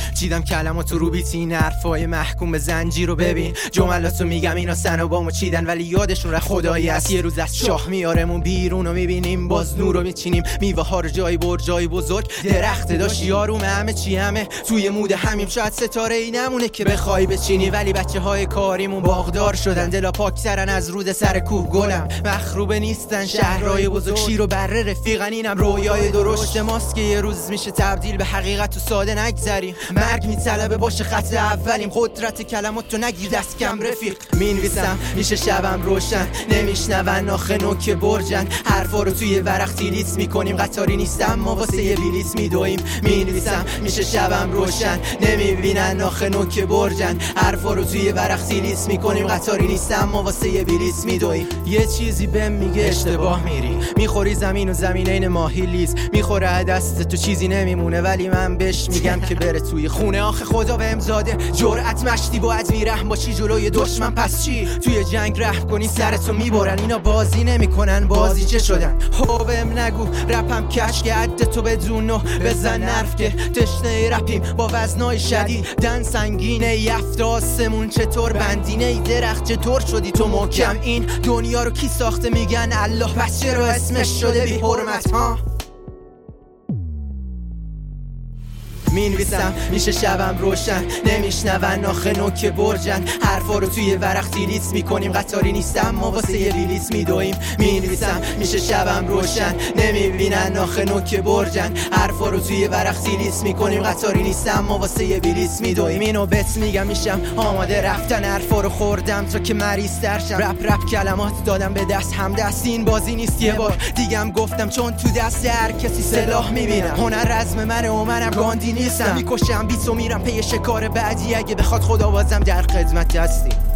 چیدم کلماتو رو بیت، این حرفای محکوم به زنجیر رو ببین. جملاتو میگم اینا سنوبامو چیدن ولی یادشون ره خدایی هست. یه روز از شاه میارمون بیرون و میبینیم باز نور رو میچینیم. میوه ها رو جای برجای بزرگ درخت داشت یاروم، همه چی همه توی مود همیم. شاید ستاره ای نمونه که بخوای بچینی، ولی بچه های کاریمون باغدار شدن. دلا پاکترن از رود سر کوه گلم، مخروبه نیستن شهرهای بزرگ. شیر و بره رفیقن، اینم رویای درشت ماست که یه روز میشه تبدیل به حقیقت و ساده نگذریم. مرگ میطلبه باشه خط اولیم، قدرت کلماتو نگیر دست کم رفیق. مینویسم میشه شبم روشن، نمیشنون آخه نوک برجن. حرفا رو توی ورق تیلیت میکنیم، قطاری نیستم ما واسه یه بلیت میدویم. مینویسم میشه شبم روشن، نمیبینن آخه نوک برجن. حرفا رو توی ورق تیلیت میکنیم، قطاری نیستم ما واسه یه بلیت میدویم. یه چیزی بهم میگه اشتباه میری، میخوری زمین و زمین این ماهی لیز. میخوره دست تو چیزی نمیمونه، ولی من بهش میگم که بره توی خونه. آخه خدا بهم زاده جرأت مشتی، باید بیرحم باشی جلوی دشمن. پس چی؟ توی جنگ رحم کنی سرتو میبرن. اینا بازی نمیکنن، بازی چه شدن؟ بهم نگو رپم کش که عد تو بدون و بزن نرف که تشنه رپیم با وزنای شدید. دن سنگینه یفت آسمون چطور بندینه ای درخت چطور شدی تو محکم. این دنیا رو کی ساخته میگن الله، پس چرا اسمش شده بی حرمت ها؟ مینویسم میشه شبم روشن، نمیشنون آخه نوک برجن. حرفا رو توی ورق تیلیت میکنیم، قطاری نیستم ما واسه یه بلیت میدویم. مینویسم میشه شبم روشن، نمیبینن آخه نوک برجن. حرفا رو توی ورق تیلیت میکنیم، قطاری نیستم ما واسه یه بلیت میدویم. اینو بهت میگم میشم آماده رفتن، حرفا رو خوردم تا که مریض ترشم. رپ کلمات دادم به دست هم دست، این بازی نیست یه بار دیگم گفتم، چون تو دست هر کسی سلاح میبینم. هنر رزم منه و منم گاندی نیستم، میکشم بیت و میرم پی شکار بعدی. اگه بخواد خدا بازم در خدمت هستی.